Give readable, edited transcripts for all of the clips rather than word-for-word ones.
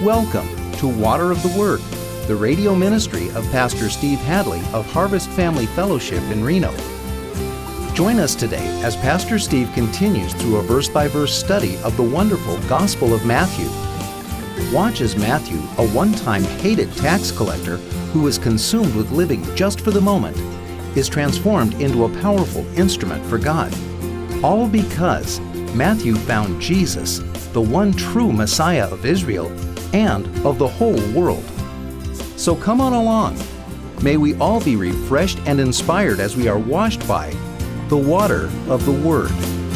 Welcome to Water of the Word, the radio ministry of Pastor Steve Hadley of Harvest Family Fellowship in Reno. Join us today as Pastor Steve continues through a verse-by-verse study of the wonderful Gospel of Matthew. Watch as Matthew, a one-time hated tax collector who was consumed with living just for the moment, is transformed into a powerful instrument for God. All because Matthew found Jesus, the one true Messiah of Israel and of the whole world. So come on along. May we all be refreshed and inspired as we are washed by the water of the Word.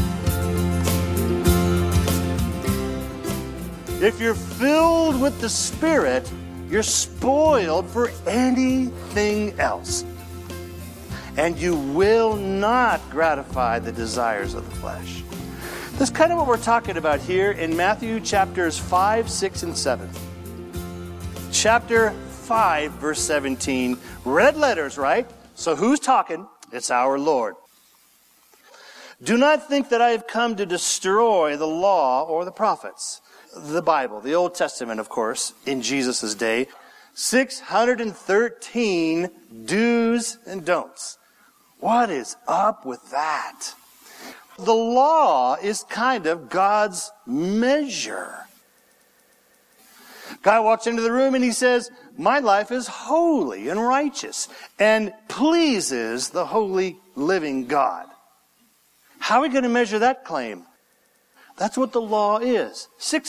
If you're filled with the Spirit, you're spoiled for anything else. And you will not gratify the desires of the flesh. That's kind of what we're talking about here in Matthew chapters 5, 6, and 7. Chapter 5, verse 17. Red letters, right? So who's talking? It's our Lord. Do not think that I have come to destroy the law or the prophets. The Bible, the Old Testament, of course, in Jesus' day. 613 do's and don'ts. What is up with that? The law is kind of God's measure. Guy walks into the room and he says, my life is holy and righteous and pleases the holy living God. How are we going to measure that claim? That's what the law is.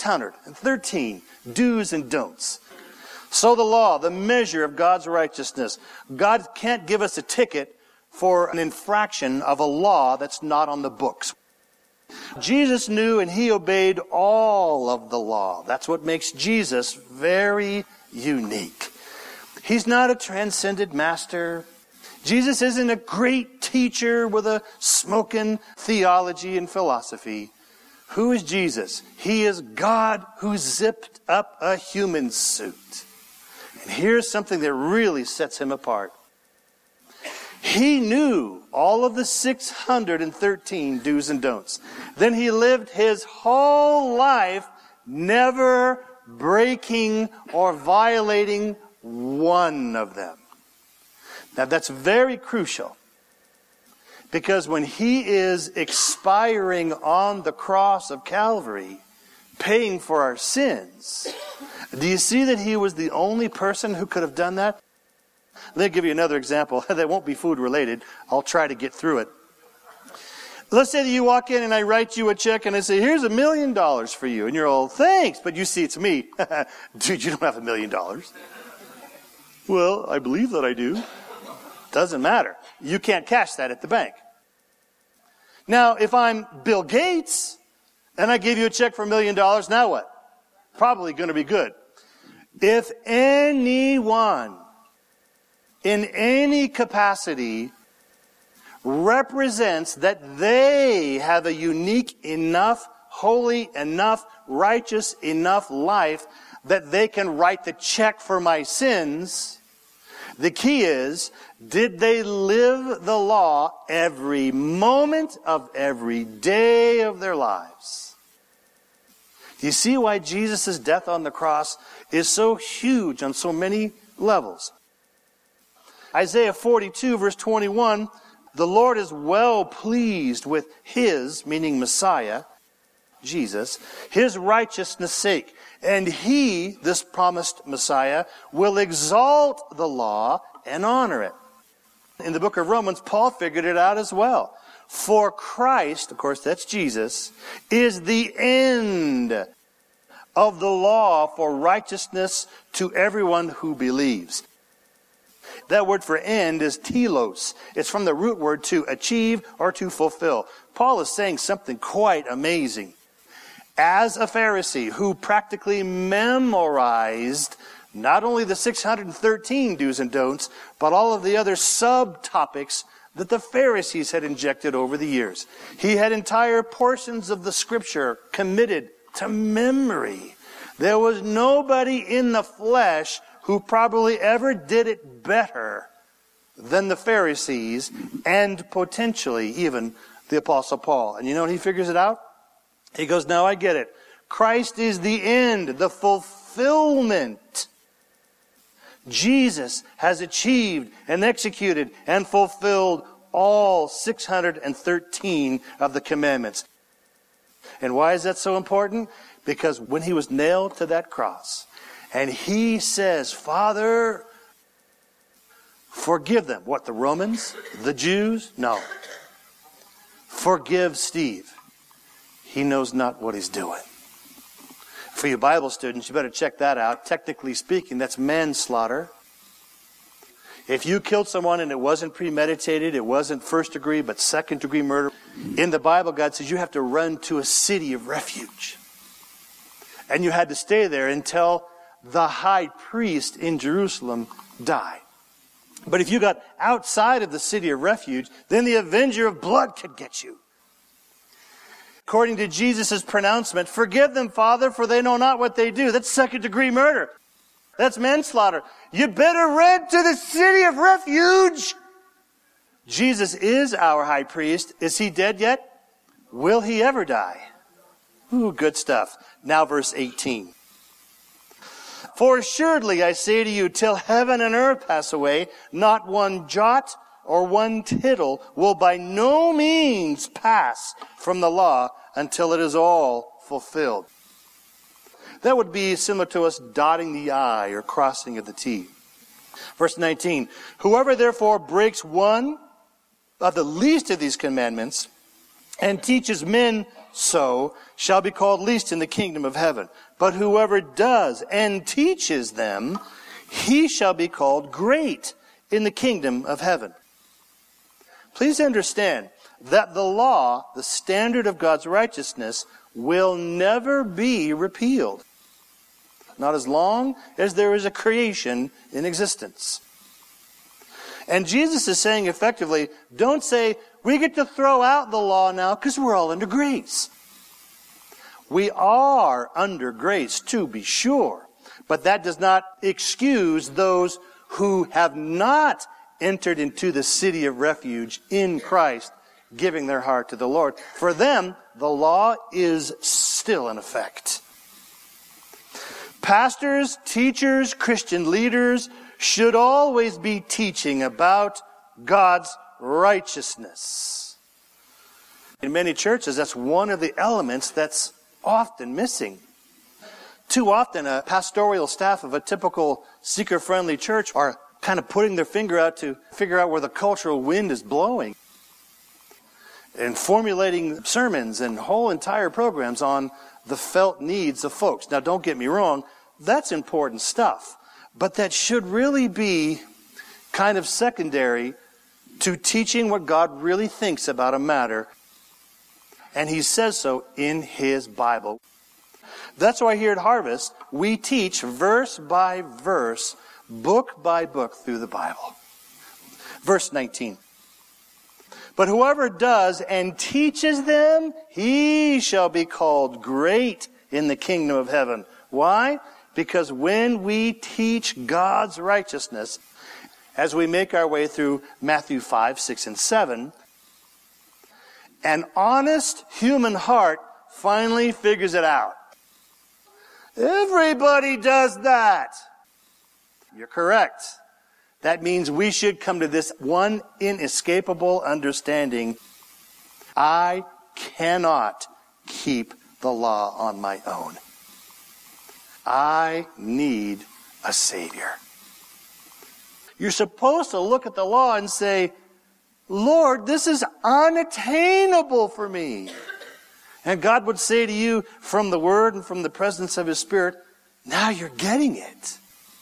613 do's and don'ts. So the law, the measure of God's righteousness. God can't give us a ticket for an infraction of a law that's not on the books. Jesus knew and he obeyed all of the law. That's what makes Jesus very unique. He's not a transcendent master. Jesus isn't a great teacher with a smoking theology and philosophy. Who is Jesus? He is God who zipped up a human suit. And here's something that really sets him apart. He knew all of the 613 do's and don'ts. Then he lived his whole life never breaking or violating one of them. Now that's very crucial. Because when he is expiring on the cross of Calvary, paying for our sins, do you see that he was the only person who could have done that? Let me give you another example that won't be food related. I'll try to get through it. Let's say that you walk in and I write you a check and I say, here's $1 million for you. And you're all, thanks. But you see it's me. Dude, you don't have $1 million. Well, I believe that I do. Doesn't matter. You can't cash that at the bank. Now, if I'm Bill Gates and I give you a check for $1 million, now what? Probably going to be good. If anyone in any capacity represents that they have a unique enough, holy enough, righteous enough life that they can write the check for my sins, the key is, did they live the law every moment of every day of their lives? Do you see why Jesus' death on the cross is so huge on so many levels? Isaiah 42, verse 21, the Lord is well pleased with his, meaning Messiah, Jesus, his righteousness' sake. And he, this promised Messiah, will exalt the law and honor it. In the book of Romans, Paul figured it out as well. For Christ, of course that's Jesus, is the end of the law for righteousness to everyone who believes. That word for end is telos. It's from the root word to achieve or to fulfill. Paul is saying something quite amazing. As a Pharisee who practically memorized not only the 613 do's and don'ts, but all of the other subtopics that the Pharisees had injected over the years. He had entire portions of the Scripture committed to memory. There was nobody in the flesh who probably ever did it better than the Pharisees and potentially even the Apostle Paul. And you know when he figures it out? He goes, now I get it. Christ is the end, the fulfillment fulfillment. Jesus has achieved and executed and fulfilled all 613 of the commandments. And why is that so important? Because when he was nailed to that cross, and he says, Father, forgive them. What, the Romans? The Jews? No. Forgive Steve. He knows not what he's doing. For you Bible students, you better check that out. Technically speaking, that's manslaughter. If you killed someone and it wasn't premeditated, it wasn't first degree, but second degree murder, in the Bible, God says you have to run to a city of refuge. And you had to stay there until the high priest in Jerusalem died. But if you got outside of the city of refuge, then the avenger of blood could get you. According to Jesus' pronouncement, forgive them, Father, for they know not what they do. That's second degree murder. That's manslaughter. You better run to the city of refuge. Jesus is our high priest. Is he dead yet? Will he ever die? Ooh, good stuff. Now verse 18. For assuredly I say to you, till heaven and earth pass away, not one jot or one tittle will by no means pass from the law until it is all fulfilled. That would be similar to us dotting the I or crossing of the T. Verse 19, whoever therefore breaks one of the least of these commandments and teaches men so shall be called least in the kingdom of heaven. But whoever does and teaches them, he shall be called great in the kingdom of heaven. Please understand that the law, the standard of God's righteousness, will never be repealed. Not as long as there is a creation in existence. And Jesus is saying effectively, don't say, we get to throw out the law now because we're all under grace. We are under grace, to be sure. But that does not excuse those who have not entered into the city of refuge in Christ, giving their heart to the Lord. For them, the law is still in effect. Pastors, teachers, Christian leaders should always be teaching about God's righteousness. In many churches, that's one of the elements that's often missing. Too often, a pastoral staff of a typical seeker-friendly church are kind of putting their finger out to figure out where the cultural wind is blowing and formulating sermons and whole entire programs on the felt needs of folks. Now, don't get me wrong, that's important stuff, but that should really be kind of secondary to teaching what God really thinks about a matter, and He says so in His Bible. That's why here at Harvest, we teach verse by verse, book by book through the Bible. Verse 19. But whoever does and teaches them, he shall be called great in the kingdom of heaven. Why? Because when we teach God's righteousness, as we make our way through Matthew 5, 6, and 7, an honest human heart finally figures it out. Everybody does that. You're correct. That means we should come to this one inescapable understanding. I cannot keep the law on my own. I need a Savior. You're supposed to look at the law and say, Lord, this is unattainable for me. And God would say to you from the Word and from the presence of His Spirit, now you're getting it.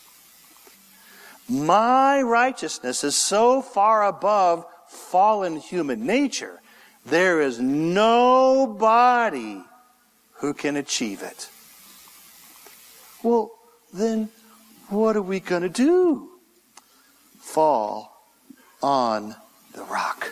My righteousness is so far above fallen human nature, there is nobody who can achieve it. Well, then what are we going to do? Fall on the rock.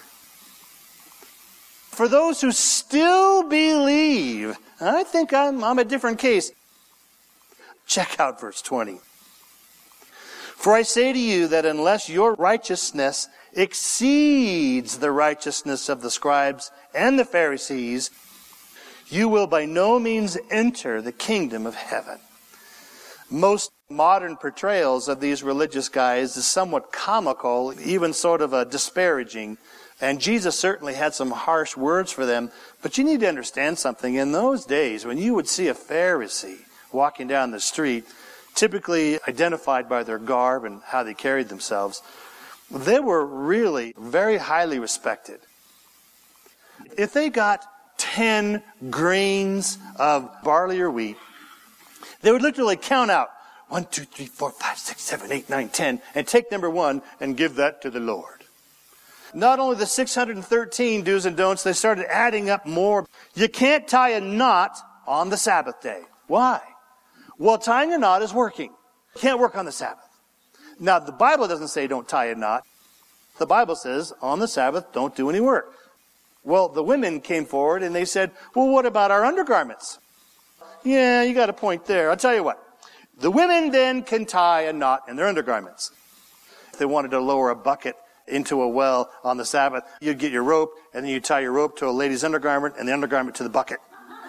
For those who still believe, I think I'm a different case. Check out verse 20. For I say to you that unless your righteousness exceeds the righteousness of the scribes and the Pharisees, you will by no means enter the kingdom of heaven. Most modern portrayals of these religious guys is somewhat comical, even sort of disparaging. And Jesus certainly had some harsh words for them. But you need to understand something. In those days, when you would see a Pharisee walking down the street, typically identified by their garb and how they carried themselves, they were really very highly respected. If they got 10 grains of barley or wheat, they would literally count out 1, 2, 3, 4, 5, 6, 7, 8, 9, 10, and take number 1 and give that to the Lord. Not only the 613 do's and don'ts, they started adding up more. You can't tie a knot on the Sabbath day. Why? Well, tying a knot is working. You can't work on the Sabbath. Now, the Bible doesn't say don't tie a knot. The Bible says on the Sabbath, don't do any work. Well, the women came forward and they said, well, what about our undergarments? Yeah, you got a point there. I'll tell you what. The women then can tie a knot in their undergarments. If they wanted to lower a bucket into a well on the Sabbath, you'd get your rope, and then you'd tie your rope to a lady's undergarment, and the undergarment to the bucket.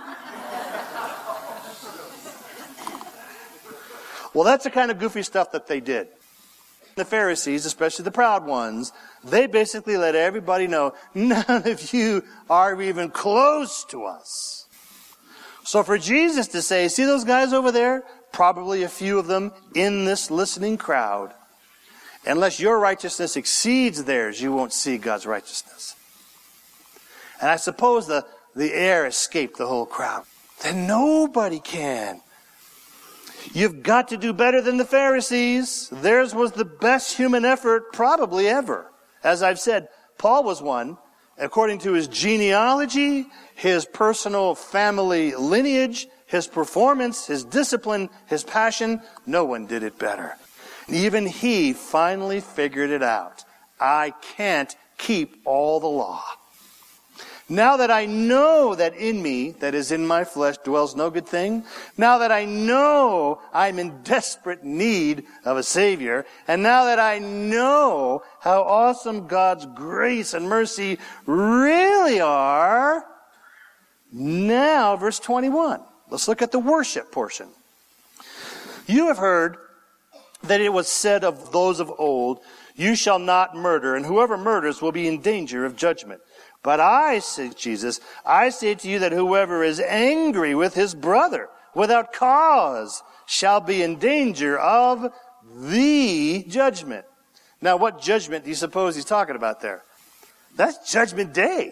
Well, that's the kind of goofy stuff that they did. The Pharisees, especially the proud ones, they basically let everybody know, none of you are even close to us. So for Jesus to say, see those guys over there? Probably a few of them in this listening crowd. Unless your righteousness exceeds theirs, you won't see God's righteousness. And I suppose the air escaped the whole crowd. Then nobody can. You've got to do better than the Pharisees. Theirs was the best human effort probably ever. As I've said, Paul was one. According to his genealogy, his personal family lineage, his performance, his discipline, his passion, no one did it better. Even he finally figured it out. I can't keep all the law. Now that I know that in me, that is in my flesh, dwells no good thing, now that I know I'm in desperate need of a Savior, and now that I know how awesome God's grace and mercy really are, now, verse 21. Let's look at the worship portion. You have heard that it was said of those of old, you shall not murder, and whoever murders will be in danger of judgment. But I, said Jesus, I say to you that whoever is angry with his brother without cause shall be in danger of the judgment. Now, what judgment do you suppose he's talking about there? That's Judgment Day.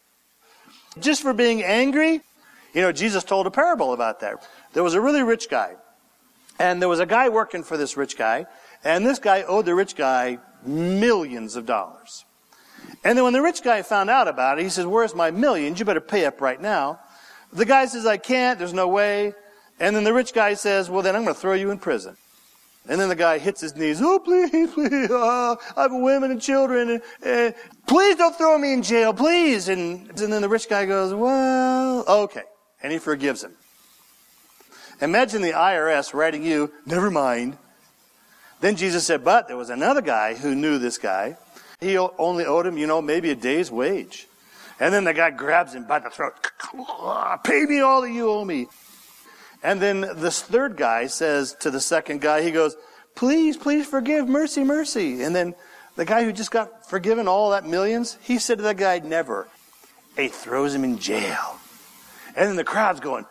Just for being angry? You know, Jesus told a parable about that. There was a really rich guy. And there was a guy working for this rich guy. And this guy owed the rich guy millions of dollars. And then when the rich guy found out about it, he says, where's my millions? You better pay up right now. The guy says, I can't. There's no way. And then the rich guy says, well, then I'm going to throw you in prison. And then the guy hits his knees. Oh, please, please. I have women and children. And please don't throw me in jail, please. And then the rich guy goes, well, okay. And he forgives him. Imagine the IRS writing you, never mind. Then Jesus said, but there was another guy who knew this guy. He only owed him, maybe a day's wage. And then the guy grabs him by the throat. Pay me all that you owe me. And then this third guy says to the second guy, he goes, please, please forgive, mercy, mercy. And then the guy who just got forgiven all that millions, he said to that guy, never. He throws him in jail. And then the crowd's going,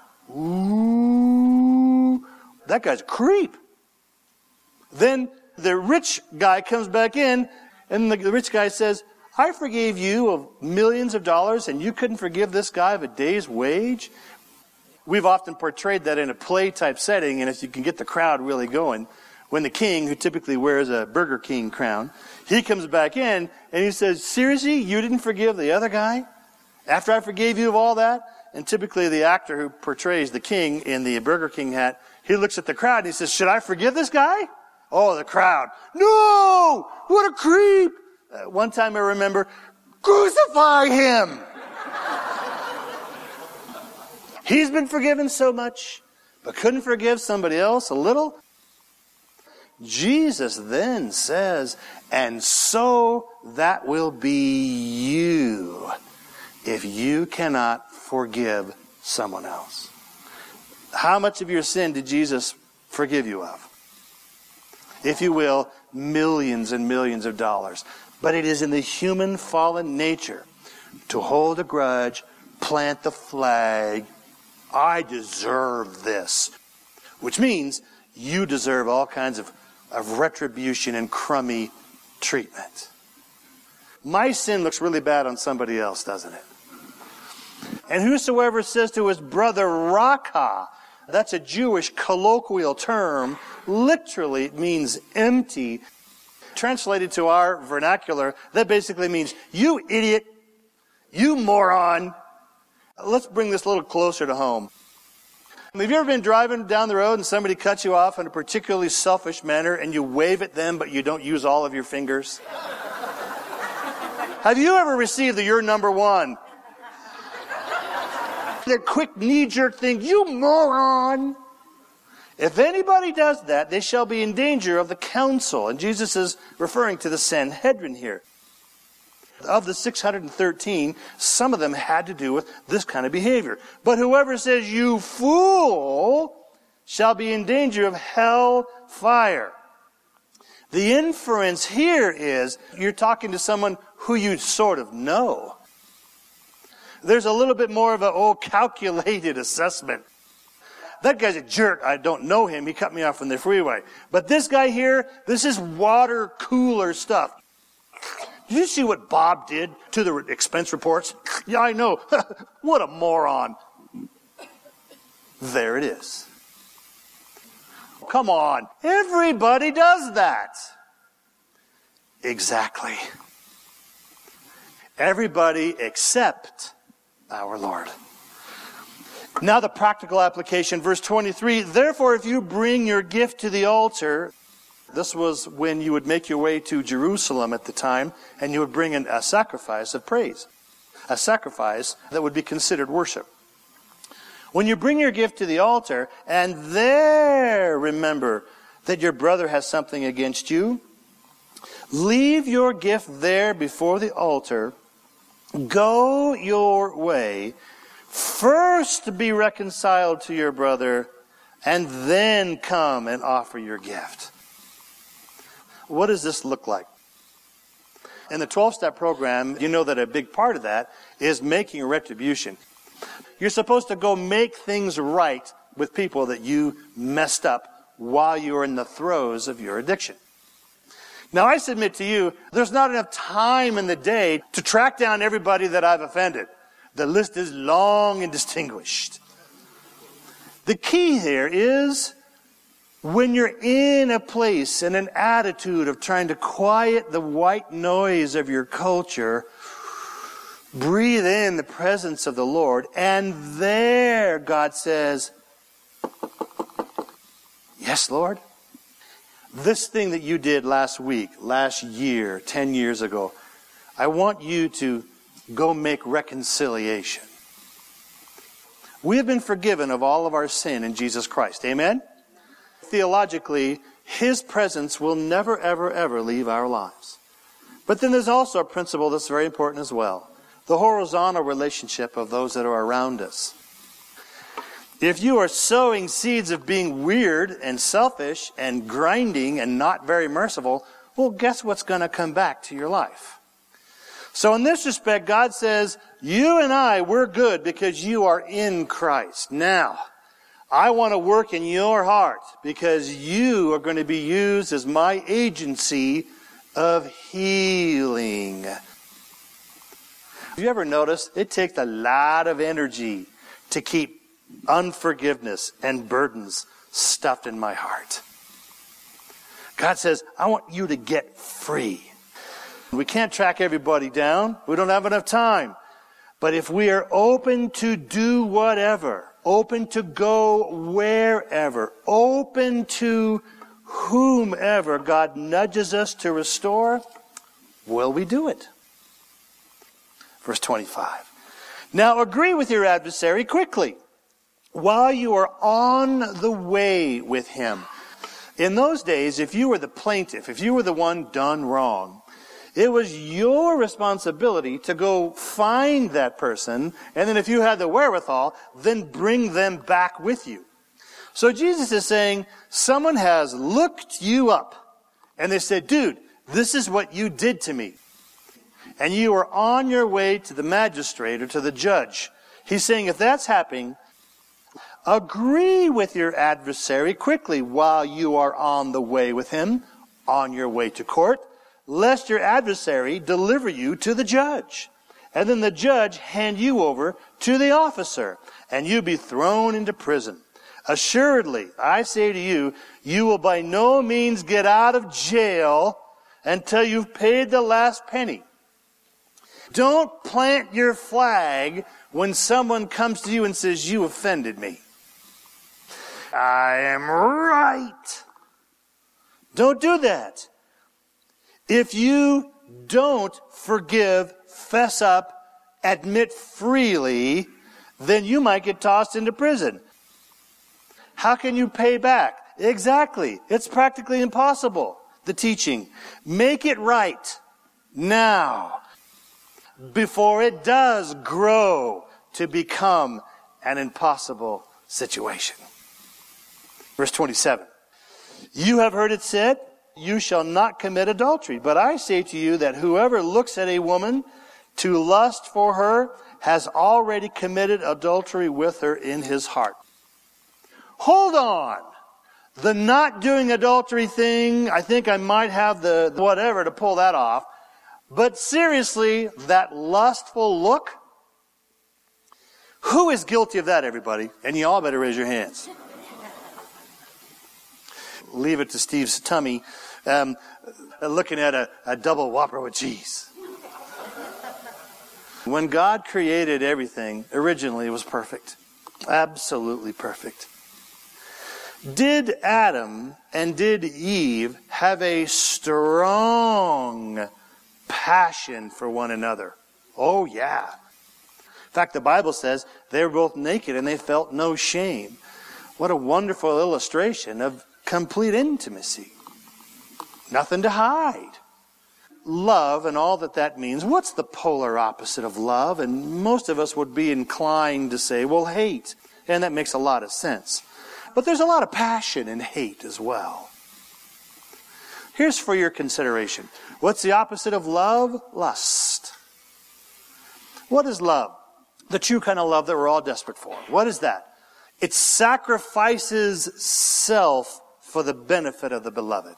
ooh, that guy's a creep. Then the rich guy comes back in, and the rich guy says, I forgave you of millions of dollars, and you couldn't forgive this guy of a day's wage? We've often portrayed that in a play-type setting, and if you can get the crowd really going, when the king, who typically wears a Burger King crown, he comes back in, and he says, seriously, you didn't forgive the other guy? After I forgave you of all that? And typically the actor who portrays the king in the Burger King hat, he looks at the crowd and he says, should I forgive this guy? Oh, the crowd. No! What a creep! One time I remember, crucify him! He's been forgiven so much, but couldn't forgive somebody else a little? Jesus then says, and so that will be you if you cannot forgive someone else. How much of your sin did Jesus forgive you of. If you will, millions and millions of dollars. But it is in the human fallen nature to hold a grudge, plant the flag. I deserve this. Which means you deserve all kinds of retribution and crummy treatment. My sin looks really bad on somebody else, doesn't it? And whosoever says to his brother, Raka, that's a Jewish colloquial term. Literally, it means empty. Translated to our vernacular, that basically means, you idiot, you moron. Let's bring this a little closer to home. Have you ever been driving down the road and somebody cuts you off in a particularly selfish manner and you wave at them but you don't use all of your fingers? Have you ever received the "you're number one"? The quick knee-jerk thing, you moron. If anybody does that, they shall be in danger of the council. And Jesus is referring to the Sanhedrin here. Of the 613, some of them had to do with this kind of behavior. But whoever says, you fool, shall be in danger of hell fire. The inference here is you're talking to someone who you sort of know. There's a little bit more of a, calculated assessment. That guy's a jerk. I don't know him. He cut me off on the freeway. But this guy here, this is water cooler stuff. Did you see what Bob did to the expense reports? Yeah, I know. What a moron. There it is. Come on. Everybody does that. Exactly. Everybody except our Lord. Now the practical application, verse 23. Therefore, if you bring your gift to the altar, this was when you would make your way to Jerusalem at the time, and you would bring in a sacrifice of praise. A sacrifice that would be considered worship. When you bring your gift to the altar, and there remember that your brother has something against you, leave your gift there before the altar, go your way, first be reconciled to your brother, and then come and offer your gift. What does this look like? In the 12-step program, you know that a big part of that is making retribution. You're supposed to go make things right with people that you messed up while you were in the throes of your addiction. Now, I submit to you, there's not enough time in the day to track down everybody that I've offended. The list is long and distinguished. The key here is when you're in a place and an attitude of trying to quiet the white noise of your culture, breathe in the presence of the Lord, and there God says, yes, Lord. This thing that you did last week, last year, 10 years ago, I want you to go make reconciliation. We have been forgiven of all of our sin in Jesus Christ. Amen? Theologically, His presence will never, ever, ever leave our lives. But then there's also a principle that's very important as well. The horizontal relationship of those that are around us. If you are sowing seeds of being weird and selfish and grinding and not very merciful, well, guess what's going to come back to your life? So in this respect, God says, you and I, we're good because you are in Christ. Now, I want to work in your heart because you are going to be used as my agency of healing. Have you ever noticed it takes a lot of energy to keep unforgiveness and burdens stuffed in my heart? God says, I want you to get free. We can't track everybody down. We don't have enough time. But if we are open to do whatever, open to go wherever, open to whomever God nudges us to restore, will we do it? Verse 25. Now agree with your adversary quickly, while you are on the way with him. In those days, if you were the plaintiff, if you were the one done wrong, it was your responsibility to go find that person, and then if you had the wherewithal, then bring them back with you. So Jesus is saying, someone has looked you up, and they said, dude, this is what you did to me. And you are on your way to the magistrate or to the judge. He's saying, if that's happening, agree with your adversary quickly while you are on the way with him, on your way to court, lest your adversary deliver you to the judge. And then the judge hand you over to the officer, and you be thrown into prison. Assuredly, I say to you, you will by no means get out of jail until you've paid the last penny. Don't plant your flag when someone comes to you and says, you offended me. I am right. Don't do that. If you don't forgive, fess up, admit freely, then you might get tossed into prison. How can you pay back? Exactly. It's practically impossible. The teaching. Make it right now, before it does grow to become an impossible situation. Verse 27. You have heard it said, you shall not commit adultery. But I say to you that whoever looks at a woman to lust for her has already committed adultery with her in his heart. Hold on. The not doing adultery thing, I think I might have the whatever to pull that off. But seriously, that lustful look, who is guilty of that, everybody? And you all better raise your hands. Leave it to Steve's tummy, looking at a double Whopper with cheese. When God created everything, originally it was perfect. Absolutely perfect. Did Adam and did Eve have a strong passion for one another? Oh, yeah. In fact, the Bible says they were both naked and they felt no shame. What a wonderful illustration of complete intimacy. Nothing to hide. Love and all that means. What's the polar opposite of love? And most of us would be inclined to say, well, hate. And that makes a lot of sense. But there's a lot of passion in hate as well. Here's for your consideration. What's the opposite of love? Lust. What is love? The true kind of love that we're all desperate for. What is that? It sacrifices self for the benefit of the beloved.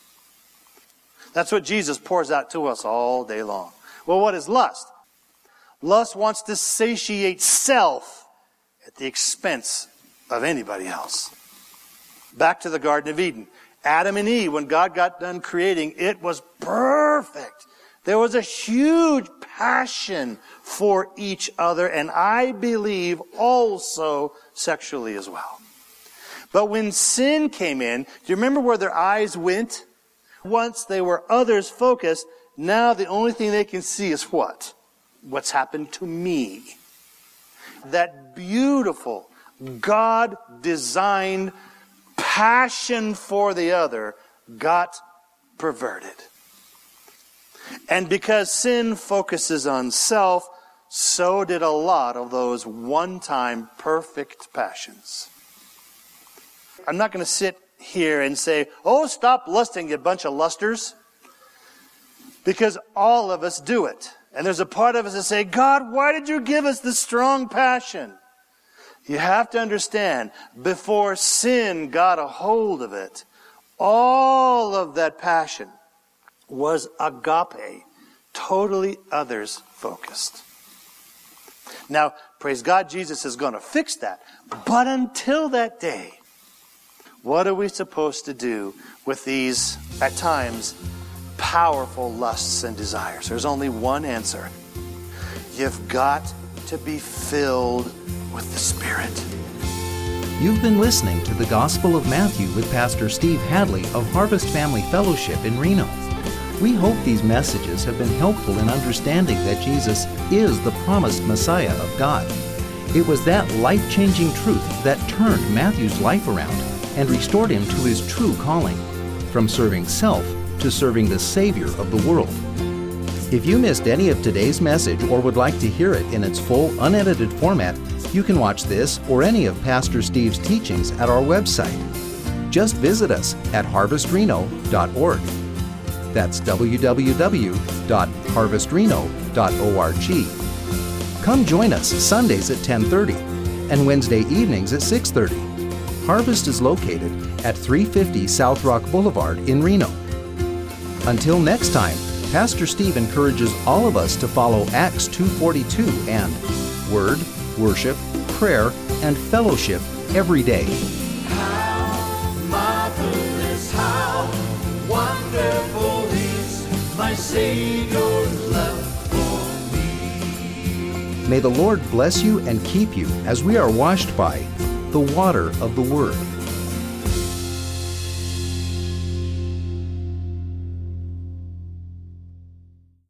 That's what Jesus pours out to us all day long. Well, what is lust? Lust wants to satiate self at the expense of anybody else. Back to the Garden of Eden. Adam and Eve, when God got done creating, it was perfect. There was a huge passion for each other, and I believe also sexually as well. But when sin came in, do you remember where their eyes went? Once they were others focused, now the only thing they can see is what? What's happened to me. That beautiful, God-designed passion for the other got perverted. And because sin focuses on self, so did a lot of those one-time perfect passions. I'm not going to sit here and say, oh, stop lusting, you bunch of lusters. Because all of us do it. And there's a part of us that say, God, why did you give us this strong passion? You have to understand, before sin got a hold of it, all of that passion was agape, totally others focused. Now, praise God, Jesus is going to fix that. But until that day, what are we supposed to do with these, at times, powerful lusts and desires? There's only one answer. You've got to be filled with the Spirit. You've been listening to the Gospel of Matthew with Pastor Steve Hadley of Harvest Family Fellowship in Reno. We hope these messages have been helpful in understanding that Jesus is the promised Messiah of God. It was that life-changing truth that turned Matthew's life around and restored him to his true calling, from serving self to serving the Savior of the world. If you missed any of today's message or would like to hear it in its full, unedited format, You can watch this or any of Pastor Steve's teachings at our website. Just visit us at harvestreno.org. That's www.harvestreno.org. Come join us Sundays at 10:30 and Wednesday evenings at 6:30. Harvest is located at 350 South Rock Boulevard in Reno. Until next time, Pastor Steve encourages all of us to follow Acts 2:42 and Word, Worship, Prayer, and Fellowship every day. How marvelous, how wonderful is my Savior's love for me. May the Lord bless you and keep you as we are washed by the water of the Word.